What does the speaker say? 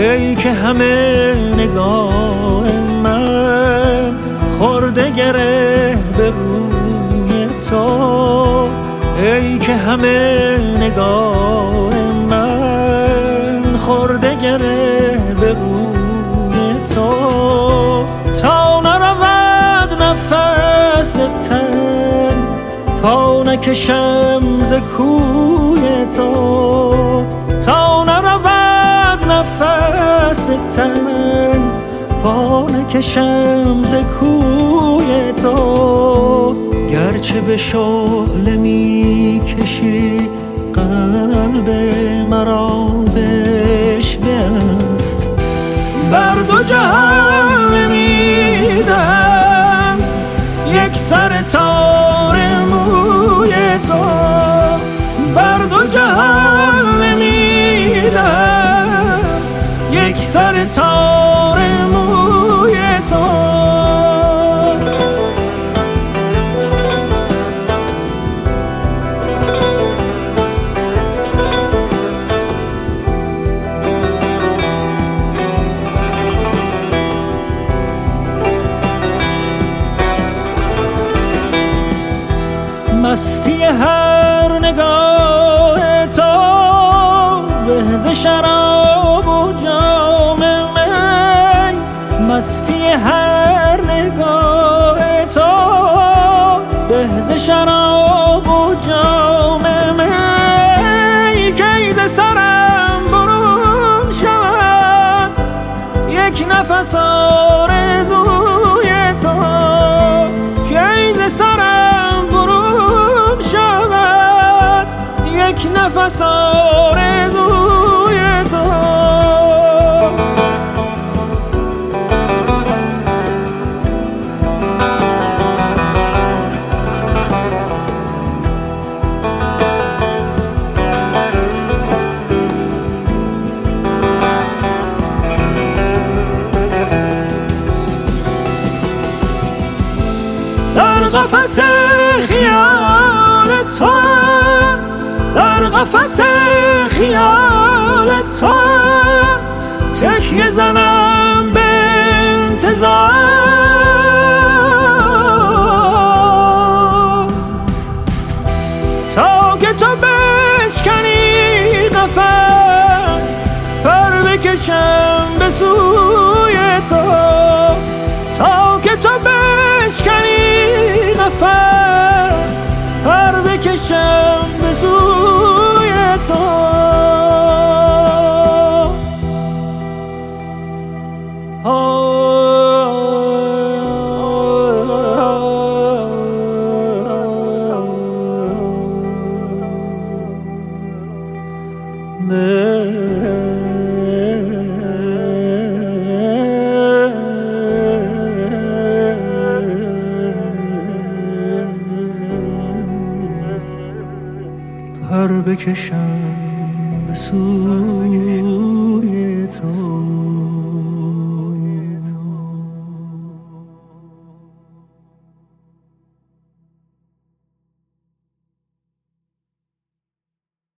ای که همه نگاه من خورده گره به روی تو، ای که همه نگاه من خورده گره به روی تو، تا نرود نفس تن پا نکشم ز کوی تو، تا نرود نفس تن پا نکشم ز کوی تو، گرچه به شعله می کشی قلب مرا بشبیت، بر دو جهان نمیدم یک سر تار موی تو، بر دو جهان نمیدم یک سر تار موی تو. مستی هر نگاه تو به ز شراب و جام می، مستی هر نگاه تو به ز شراب و جام می، کی ز سرم برون شود یک نفس آرزوی تو، کی ز سرم برون شود یک نفس آرزوی تو. در قفس خیال تو، در قفس خیال تو تکیه زنم به انتظار، تا که تو بشکنی قفس پر بکشم به سوی تو، تا که تو بشکنی نفس پر بکشم به سوی تو. پر بکشم به سوی